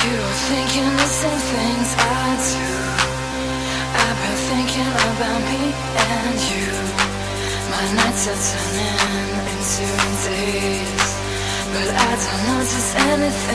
You're thinking the same things I do. I've been thinking about me and you. My nights are turning into days, but I don't notice anything.